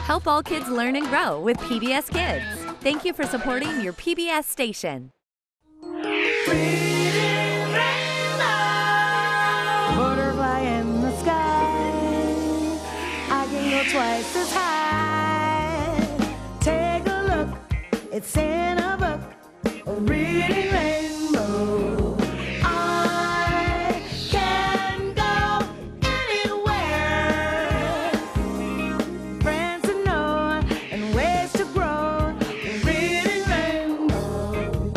Help all kids learn and grow with PBS Kids. Thank you for supporting your PBS station. Butterfly in the sky, I can go twice as high. Take a look, it's in a book, a reading rainbow. I can go anywhere. Friends to know and ways to grow, a reading rainbow.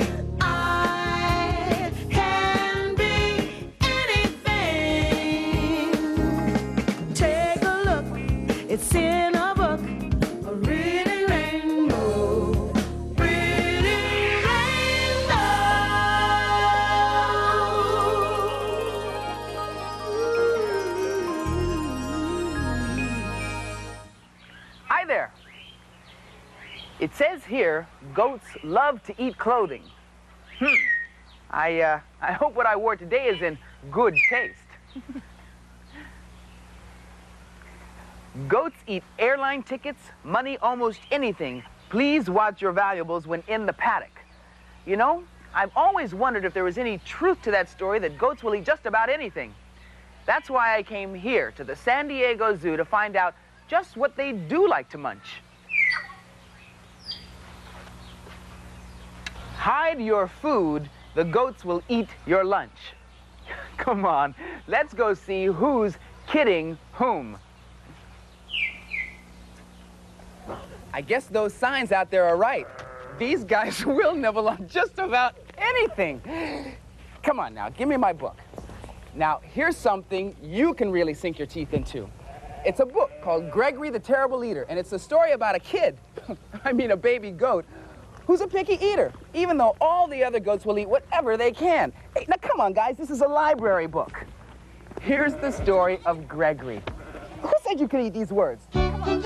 I can be anything. Take a look, it's in a book, a reading rainbow. Reading rainbow. Hi there. It says here, goats love to eat clothing. I hope what I wore today is in good taste. Goats eat airline tickets, money, almost anything. Please watch your valuables when in the paddock. You know, I've always wondered if there was any truth to that story that goats will eat just about anything. That's why I came here to the San Diego Zoo to find out just what they do like to munch. Hide your food, the goats will eat your lunch. Come on, let's go see who's kidding whom. I guess those signs out there are right. These guys will nibble on just about anything. Come on now, give me my book. Now, here's something you can really sink your teeth into. It's a book called Gregory the Terrible Eater, and it's a story about a kid, I mean a baby goat, who's a picky eater, even though all the other goats will eat whatever they can. Hey, now come on, guys, this is a library book. Here's the story of Gregory. Who said you could eat these words? Come on.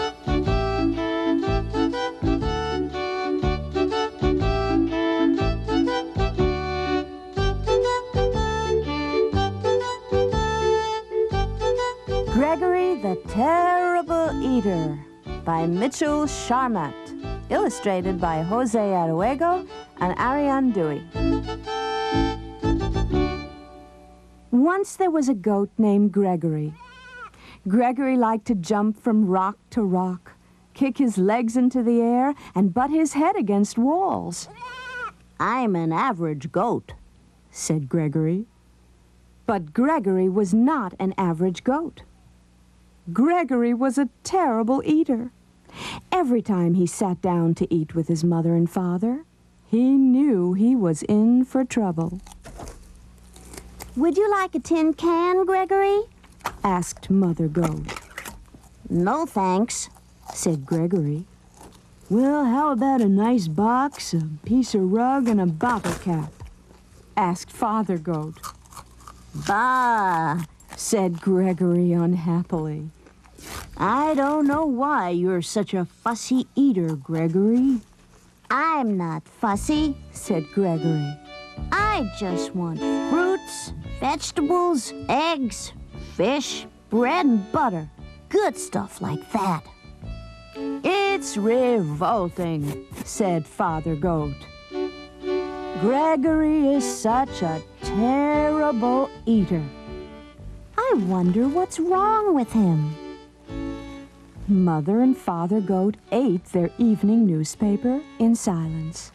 Gregory the Terrible Eater by Mitchell Charmat. Illustrated by Jose Aruego and Ariane Dewey. Once there was a goat named Gregory. Gregory liked to jump from rock to rock, kick his legs into the air, and butt his head against walls. "I'm an average goat," said Gregory. But Gregory was not an average goat. Gregory was a terrible eater. Every time he sat down to eat with his mother and father, he knew he was in for trouble. "Would you like a tin can, Gregory?" asked Mother Goat. "No, thanks," said Gregory. "Well, how about a nice box, a piece of rug, and a bottle cap?" asked Father Goat. "Bah," said Gregory unhappily. "I don't know why you're such a fussy eater, Gregory." "I'm not fussy," said Gregory. "I just want fruits, vegetables, eggs, fish, bread and butter. Good stuff like that." "It's revolting," said Father Goat. "Gregory is such a terrible eater. I wonder what's wrong with him." Mother and Father Goat ate their evening newspaper in silence.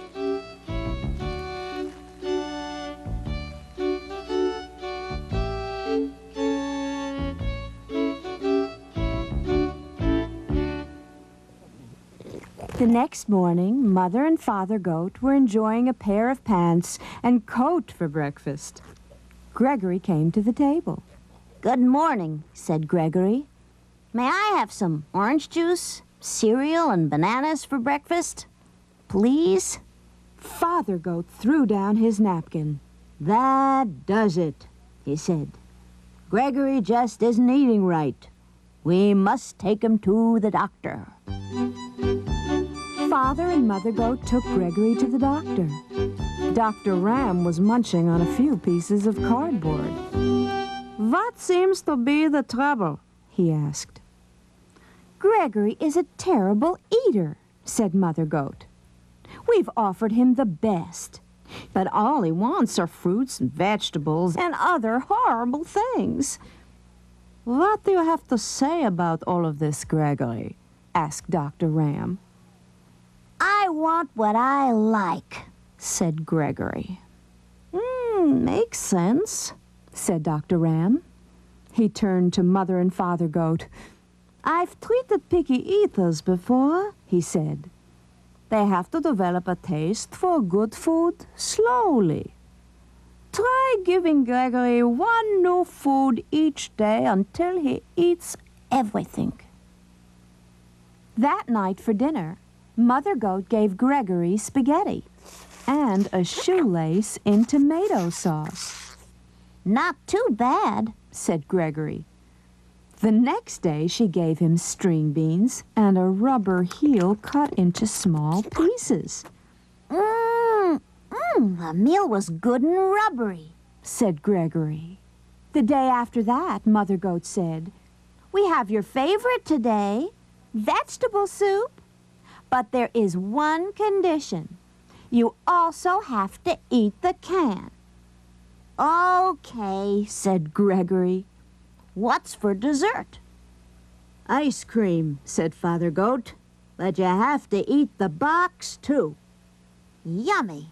The next morning, Mother and Father Goat were enjoying a pair of pants and coat for breakfast. Gregory came to the table. "Good morning," said Gregory. "May I have some orange juice, cereal, and bananas for breakfast? Please?" Father Goat threw down his napkin. "That does it," he said. "Gregory just isn't eating right. We must take him to the doctor." Father and Mother Goat took Gregory to the doctor. Dr. Ram was munching on a few pieces of cardboard. "What seems to be the trouble?" he asked. Gregory is a terrible eater, said Mother Goat. We've offered him the best, but all he wants are fruits and vegetables and other horrible things. What do you have to say about all of this, Gregory? Asked Dr. Ram. I want what I like, said Gregory. Makes sense, said Dr. Ram. He turned to Mother and Father Goat. I've treated picky eaters before, he said. They have to develop a taste for good food slowly. Try giving Gregory one new food each day until he eats everything. That night for dinner, Mother Goat gave Gregory spaghetti and a shoelace in tomato sauce. Not too bad, said Gregory. The next day she gave him string beans and a rubber heel cut into small pieces. The meal was good and rubbery, said Gregory. The day after that, Mother Goat said, We have your favorite today, vegetable soup. But there is one condition. You also have to eat the can. Okay, said Gregory. What's for dessert? Ice cream, said Father Goat. But you have to eat the box, too. Yummy.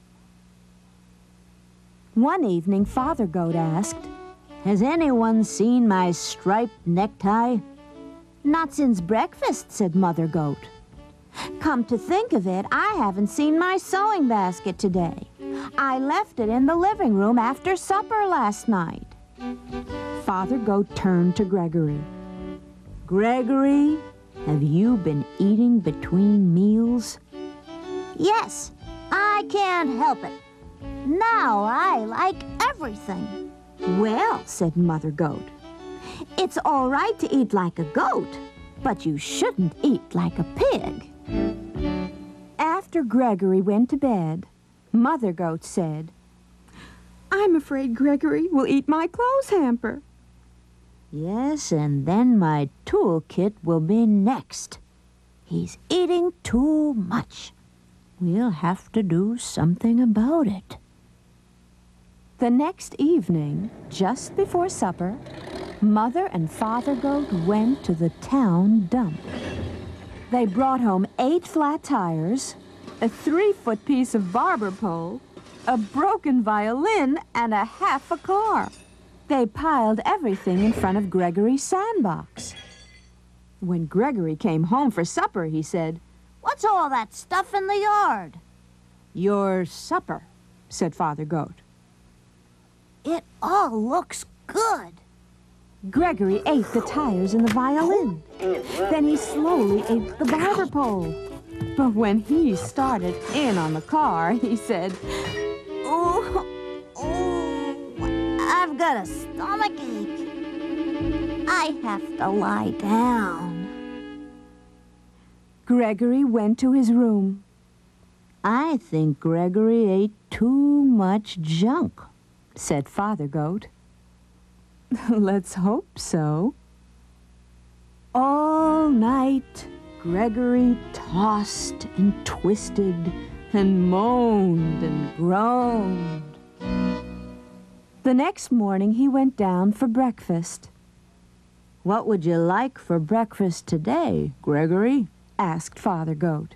One evening, Father Goat asked, Has anyone seen my striped necktie? Not since breakfast, said Mother Goat. Come to think of it, I haven't seen my sewing basket today. I left it in the living room after supper last night. Father Goat turned to Gregory. Gregory, have you been eating between meals? Yes, I can't help it. Now I like everything. Well, said Mother Goat, it's all right to eat like a goat, but you shouldn't eat like a pig. After Gregory went to bed, Mother Goat said, I'm afraid Gregory will eat my clothes hamper. Yes, and then my toolkit will be next. He's eating too much. We'll have to do something about it. The next evening, just before supper, Mother and Father Goat went to the town dump. They brought home 8 flat tires, a 3-foot piece of barber pole, a broken violin, and a half a car. They piled everything in front of Gregory's sandbox. When Gregory came home for supper, he said, What's all that stuff in the yard? Your supper, said Father Goat. It all looks good. Gregory ate the tires and the violin. Then he slowly ate the barber pole. But when he started in on the car, he said, Oh, I've got a stomachache. I have to lie down. Gregory went to his room. I think Gregory ate too much junk, said Father Goat. Let's hope so. All night, Gregory tossed and twisted and moaned and groaned. The next morning, he went down for breakfast. What would you like for breakfast today, Gregory? Asked Father Goat.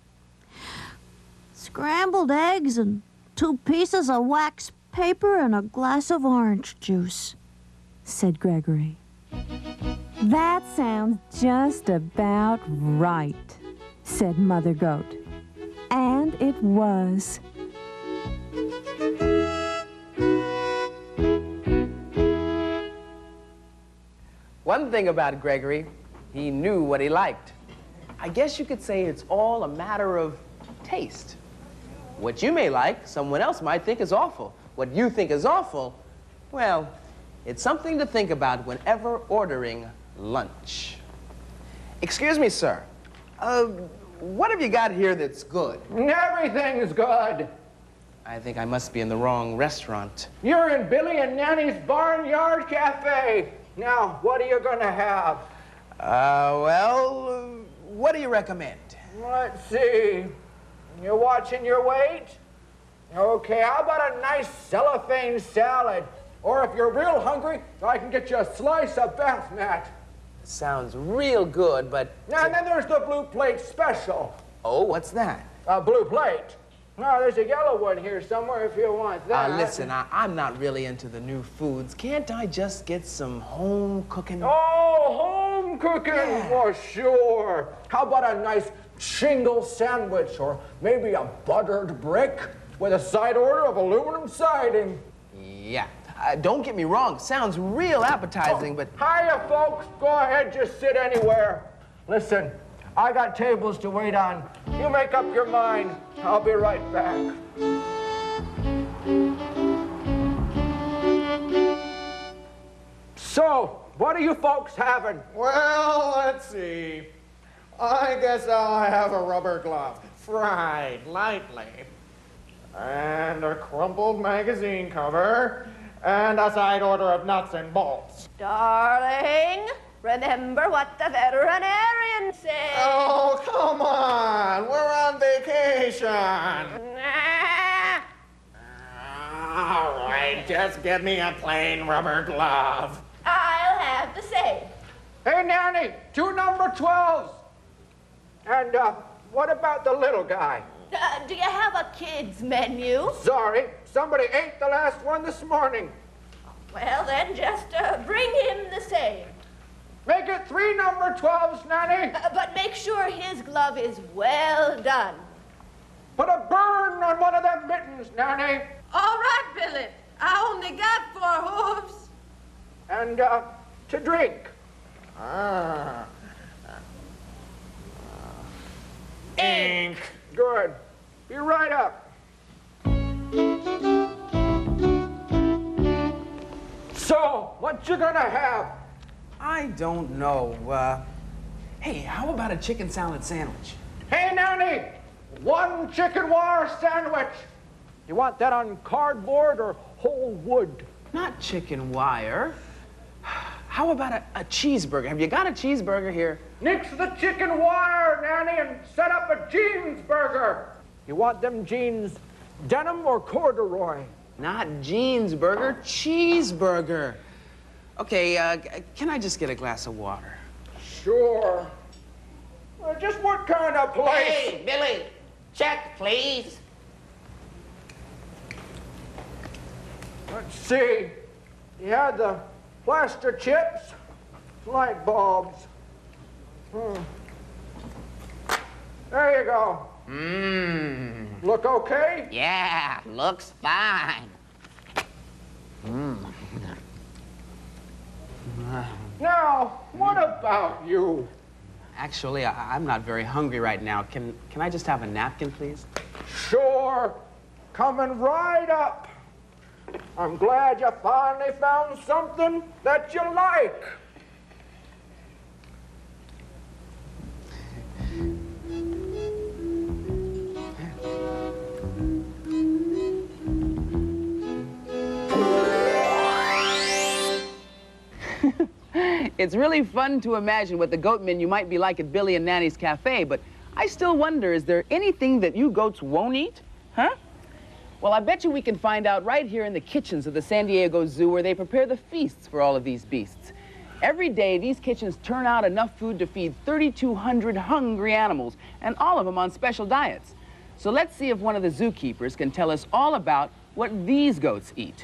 Scrambled eggs and 2 pieces of wax paper and a glass of orange juice, said Gregory. That sounds just about right, said Mother Goat. And it was. One thing about Gregory, he knew what he liked. I guess you could say it's all a matter of taste. What you may like, someone else might think is awful. What you think is awful, well, it's something to think about whenever ordering lunch. Excuse me, sir. What have you got here that's good? Everything is good. I think I must be in the wrong restaurant. You're in Billy and Nanny's Barnyard Cafe. Now, what are you going to have? Well, what do you recommend? Let's see. You're watching your weight? Okay, how about a nice cellophane salad? Or if you're real hungry, I can get you a slice of bath mat. Sounds real good, but... And then there's the blue plate special. Oh, what's that? A blue plate. No, there's a yellow one here somewhere if you want that. Listen, I'm not really into the new foods. Can't I just get some home cooking? Oh, home cooking? Yeah. Oh, sure. How about a nice shingle sandwich or maybe a buttered brick with a side order of aluminum siding? Yeah. Don't get me wrong. Sounds real appetizing, but... Hiya, folks. Go ahead, just sit anywhere. Listen, I got tables to wait on. You make up your mind. I'll be right back. So, what are you folks having? Well, let's see. I guess I'll have a rubber glove, fried lightly, and a crumpled magazine cover, and a side order of nuts and bolts. Darling, remember what the veterinarian said. Oh, come on. We're on vacation. All right, just give me a plain rubber glove. I'll have the same. Hey, Nanny, 2 number 12s. And what about the little guy? Do you have a kid's menu? Sorry, somebody ate the last one this morning. Well, then just bring him the same. Make it 3 number 12s, Nanny. But make sure his glove is well done. Put a burn on one of them mittens, Nanny. All right, Billy. I only got 4 hooves. And to drink. Ink. Good. Be right up. So, what you gonna have? I don't know. Hey, how about a chicken salad sandwich? Hey, Nanny, 1 chicken wire sandwich. You want that on cardboard or whole wood? Not chicken wire. How about a cheeseburger? Have you got a cheeseburger here? Nix the chicken wire, Nanny, and set up a jeans burger. You want them jeans denim or corduroy? Not jeans burger, cheeseburger. Okay, can I just get a glass of water? Sure. Just what kind of place? Hey, Billy, check, please. Let's see. You had the plaster chips, light bulbs. There you go. Look okay? Yeah, looks fine. Now, what about you? Actually, I'm not very hungry right now. Can I just have a napkin, please? Sure. Coming right up. I'm glad you finally found something that you like. It's really fun to imagine what the goat menu might be like at Billy and Nanny's Cafe, but I still wonder, is there anything that you goats won't eat? Huh? Well, I bet you we can find out right here in the kitchens of the San Diego Zoo where they prepare the feasts for all of these beasts. Every day, these kitchens turn out enough food to feed 3,200 hungry animals, and all of them on special diets. So let's see if one of the zookeepers can tell us all about what these goats eat.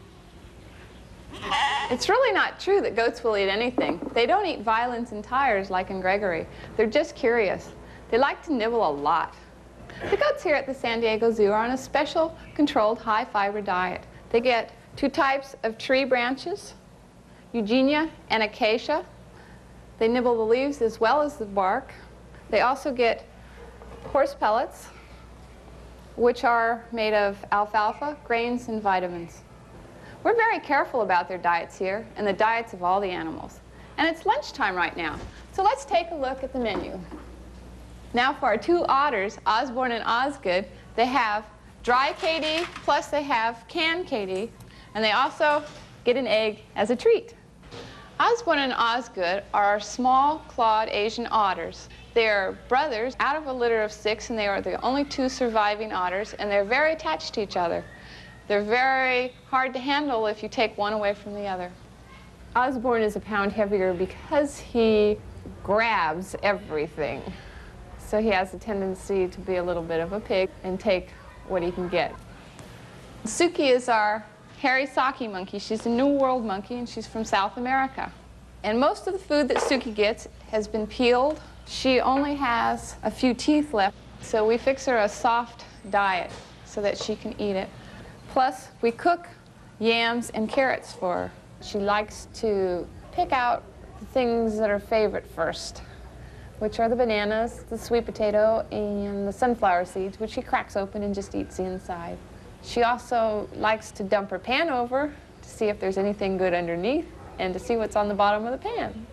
It's really not true that goats will eat anything. They don't eat violins and tires like in Gregory. They're just curious. They like to nibble a lot. The goats here at the San Diego Zoo are on a special controlled high-fiber diet. They get 2 types of tree branches, Eugenia and acacia. They nibble the leaves as well as the bark. They also get horse pellets, which are made of alfalfa, grains, and vitamins. We're very careful about their diets here and the diets of all the animals. And it's lunchtime right now, so let's take a look at the menu. Now for our 2 otters, Osborne and Osgood, they have dry KD, plus they have canned KD, and they also get an egg as a treat. Osborne and Osgood are small clawed Asian otters. They're brothers out of a litter of 6, and they are the only 2 surviving otters, and they're very attached to each other. They're very hard to handle if you take one away from the other. Osborne is a pound heavier because he grabs everything. So he has a tendency to be a little bit of a pig and take what he can get. Suki is our hairy Saki monkey. She's a New World monkey, and she's from South America. And most of the food that Suki gets has been peeled. She only has a few teeth left, so we fix her a soft diet so that she can eat it. Plus, we cook yams and carrots for her. She likes to pick out the things that are favorite first, which are the bananas, the sweet potato, and the sunflower seeds, which she cracks open and just eats the inside. She also likes to dump her pan over to see if there's anything good underneath and to see what's on the bottom of the pan.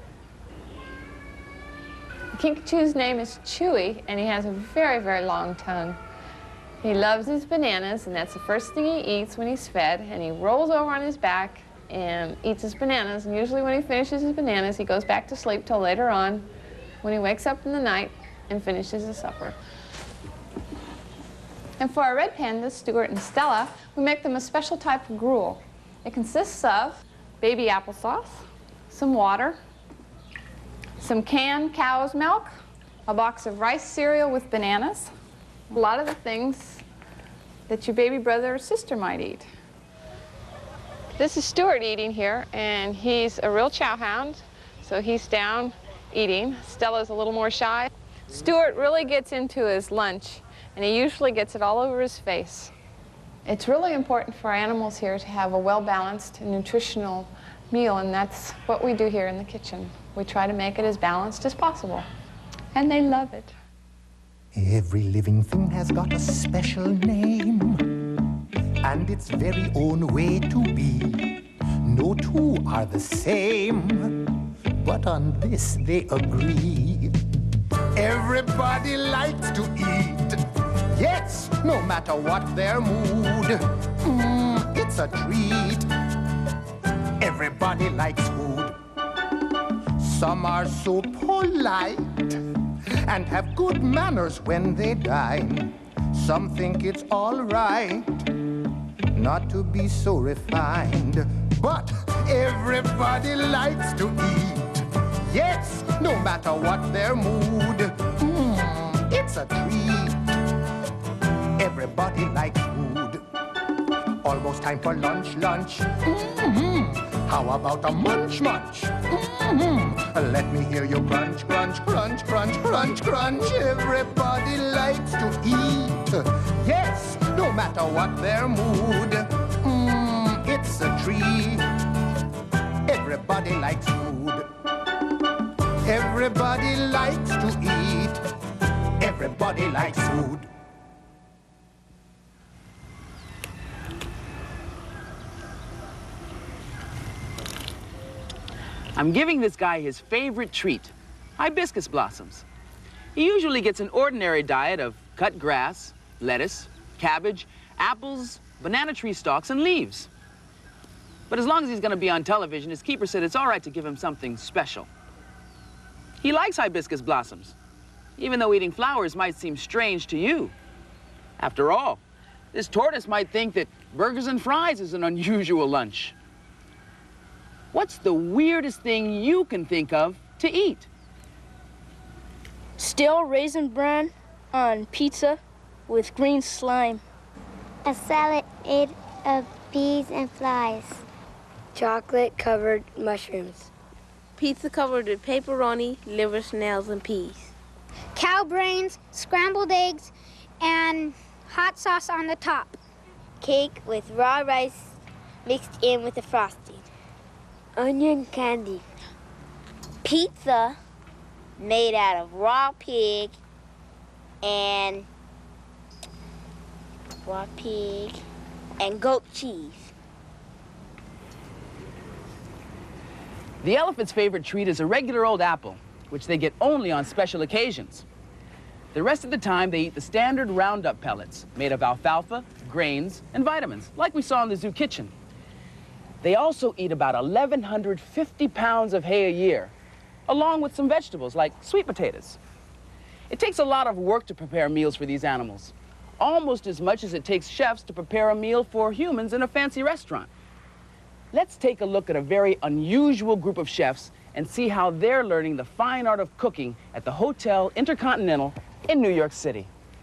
The Kinkajou's name is Chewy, and he has a very, very long tongue. He loves his bananas, and that's the first thing he eats when he's fed, and he rolls over on his back and eats his bananas, and usually when he finishes his bananas, he goes back to sleep till later on when he wakes up in the night and finishes his supper. And for our red pandas, Stuart and Stella, we make them a special type of gruel. It consists of baby applesauce, some water, some canned cow's milk, a box of rice cereal with bananas, a lot of the things that your baby brother or sister might eat. This is Stuart eating here, and he's a real chow hound, so he's down eating. Stella's a little more shy. Stuart really gets into his lunch, and he usually gets it all over his face. It's really important for our animals here to have a well-balanced and nutritional meal, and that's what we do here in the kitchen. We try to make it as balanced as possible, and they love it. Every living thing has got a special name and its very own way to be. No two are the same, but on this they agree. Everybody likes to eat, yes, no matter what their mood. It's a treat. Everybody likes food. Some are so polite and have good manners when they dine. Some think it's all right not to be so refined. But everybody likes to eat, yes, no matter what their mood. It's a treat. Everybody likes food. Almost time for lunch, lunch. How about a munch, munch? Let me hear you crunch, crunch, crunch, crunch, crunch, crunch. Everybody likes to eat, yes, no matter what their mood. It's a treat. Everybody likes food. Everybody likes to eat. Everybody likes food. I'm giving this guy his favorite treat, hibiscus blossoms. He usually gets an ordinary diet of cut grass, lettuce, cabbage, apples, banana tree stalks, and leaves. But as long as he's going to be on television, his keeper said it's all right to give him something special. He likes hibiscus blossoms, even though eating flowers might seem strange to you. After all, this tortoise might think that burgers and fries is an unusual lunch. What's the weirdest thing you can think of to eat? Stale raisin bran on pizza with green slime. A salad made of peas and flies. Chocolate-covered mushrooms. Pizza covered with pepperoni, liver, snails, and peas. Cow brains, scrambled eggs, and hot sauce on the top. Cake with raw rice mixed in with the frosting. Onion candy. Pizza made out of raw pig and goat cheese. The elephant's favorite treat is a regular old apple, which they get only on special occasions. The rest of the time, they eat the standard Roundup pellets made of alfalfa, grains, and vitamins, like we saw in the zoo kitchen. They also eat about 1,150 pounds of hay a year, along with some vegetables like sweet potatoes. It takes a lot of work to prepare meals for these animals, almost as much as it takes chefs to prepare a meal for humans in a fancy restaurant. Let's take a look at a very unusual group of chefs and see how they're learning the fine art of cooking at the Hotel Intercontinental in New York City.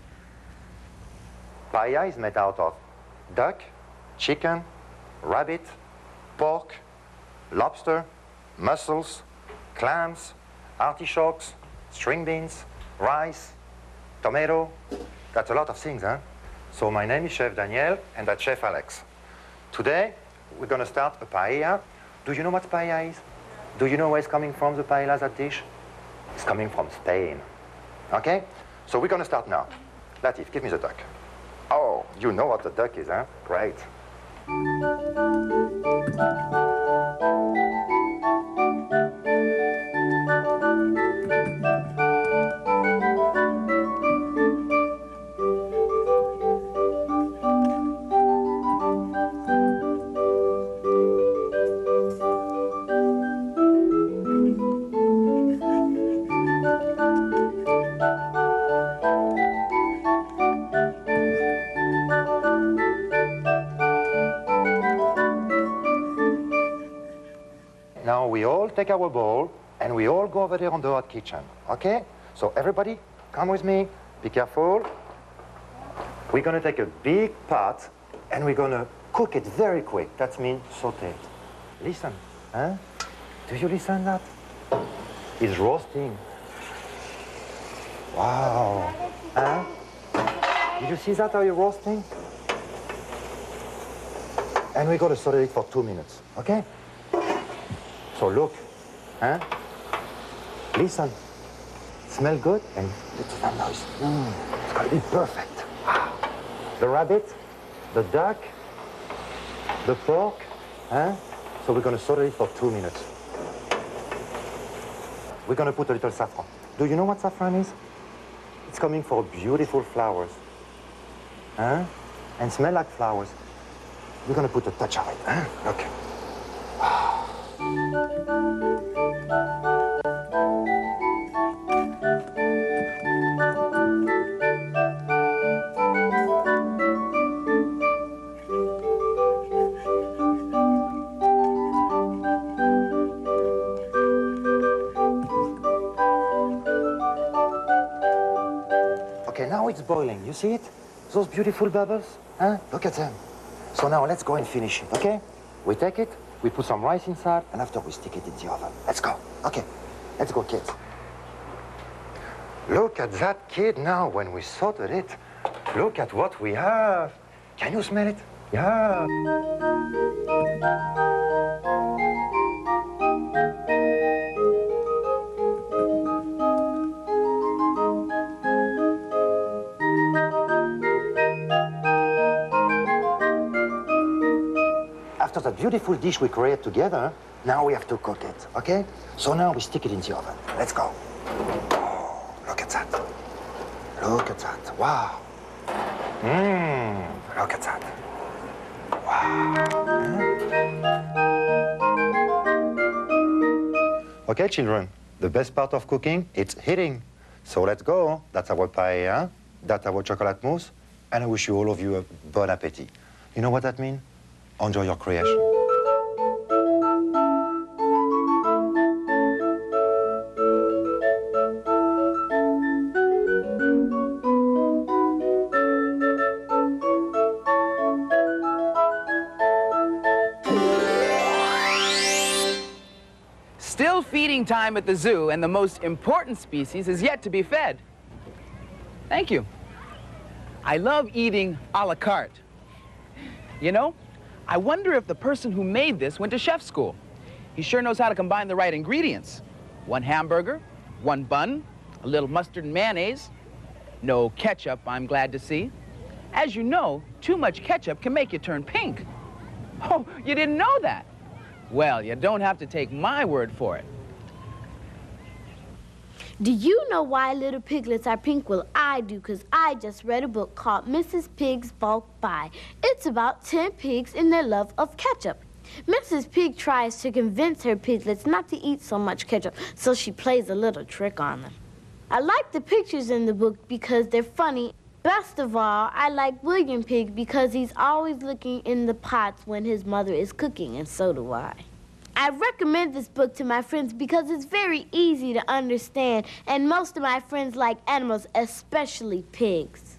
Paella is made out of duck, chicken, rabbit, pork, lobster, mussels, clams, artichokes, string beans, rice, tomato. That's a lot of things, huh? So my name is Chef Daniel, and that's Chef Alex. Today, we're going to start a paella. Do you know what paella is? Do you know where it's coming from, the paella, that dish? It's coming from Spain. Okay? So we're going to start now. Latif, give me the duck. Oh, you know what the duck is, huh? Great. Now we all take our bowl and we all go over there on the hot kitchen, okay? So everybody, come with me, be careful. We're gonna take a big pot and we're gonna cook it very quick. That means saute it. Listen, huh? Do you listen that? It's roasting. Wow, huh? Did you see that, how you're roasting? And we're gonna saute it for 2 minutes, okay? So look, huh? Listen, smell good and listen to that noise. It's gonna be perfect. Wow. The rabbit, the duck, the pork, huh? So we're gonna saute it for 2 minutes. We're gonna put a little saffron. Do you know what saffron is? It's coming from beautiful flowers, huh? And smell like flowers. We're gonna put a touch of it, huh? Look. Okay, now it's boiling. You see it? Those beautiful bubbles? Huh? Look at them. So now let's go and finish it, okay? We take it, we put some rice inside, and after we stick it in the oven. Let's go. Okay, let's go, kids. Look at that, kid, now when we sauteed it. Look at what we have. Can you smell it? Yeah. After that beautiful dish we create together, now we have to cook it, okay? So now we stick it in the oven. Let's go. Oh, look at that. Look at that. Wow. Look at that. Wow. Okay, children, the best part of cooking, it's eating. So let's go. That's our paella, that's our chocolate mousse, and I wish you all of you a bon appétit. You know what that means? Enjoy your creation. Still feeding time at the zoo, and the most important species is yet to be fed. Thank you. I love eating a la carte. You know, I wonder if the person who made this went to chef school. He sure knows how to combine the right ingredients. 1 hamburger, 1 bun, a little mustard and mayonnaise. No ketchup, I'm glad to see. As you know, too much ketchup can make you turn pink. Oh, you didn't know that? Well, you don't have to take my word for it. Do you know why little piglets are pink? Well, I do, because I just read a book called Mrs. Pig's Bulk Buy. It's about 10 pigs and their love of ketchup. Mrs. Pig tries to convince her piglets not to eat so much ketchup, so she plays a little trick on them. I like the pictures in the book because they're funny. Best of all, I like William Pig because he's always looking in the pots when his mother is cooking, and so do I. I recommend this book to my friends because it's very easy to understand, and most of my friends like animals, especially pigs.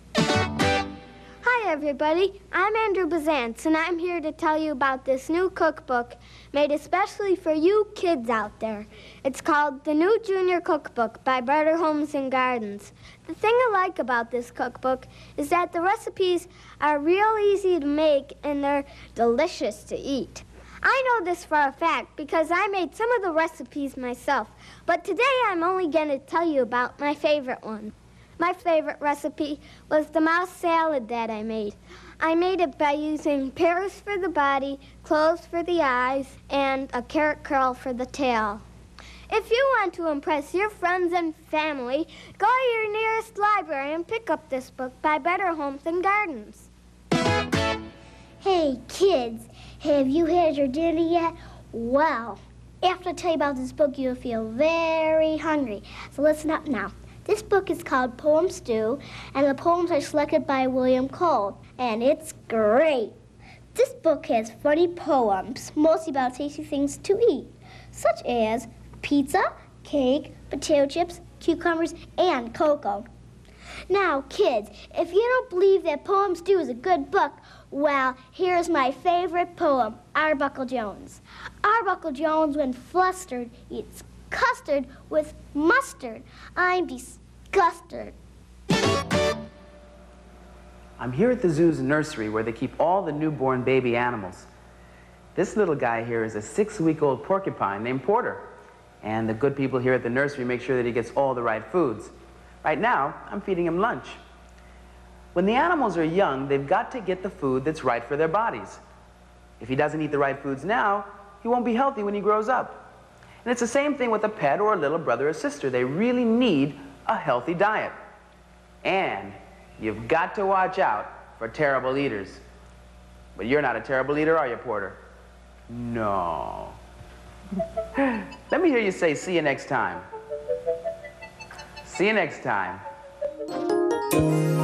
Hi, everybody. I'm Andrew Bazance, and I'm here to tell you about this new cookbook made especially for you kids out there. It's called The New Junior Cookbook by Better Homes and Gardens. The thing I like about this cookbook is that the recipes are real easy to make and they're delicious to eat. I know this for a fact because I made some of the recipes myself, but today I'm only going to tell you about my favorite one. My favorite recipe was the mouse salad that I made. I made it by using pears for the body, cloves for the eyes, and a carrot curl for the tail. If you want to impress your friends and family, go to your nearest library and pick up this book by Better Homes and Gardens. Hey, kids, have you had your dinner yet? Well, after I tell you about this book, you'll feel very hungry. So listen up now. This book is called Poem Stew, and the poems are selected by William Cole, and it's great. This book has funny poems, mostly about tasty things to eat, such as pizza, cake, potato chips, cucumbers, and cocoa. Now, kids, if you don't believe that Poem Stew is a good book, well, here's my favorite poem, Arbuckle Jones. Arbuckle Jones, when flustered, eats custard with mustard. I'm disgusted. I'm here at the zoo's nursery where they keep all the newborn baby animals. This little guy here is a 6-week-old porcupine named Porter. And the good people here at the nursery make sure that he gets all the right foods. Right now, I'm feeding him lunch. When the animals are young, they've got to get the food that's right for their bodies. If he doesn't eat the right foods now, he won't be healthy when he grows up. And it's the same thing with a pet or a little brother or sister. They really need a healthy diet. And you've got to watch out for terrible eaters. But you're not a terrible eater, are you, Porter? No. Let me hear you say, see you next time. See you next time.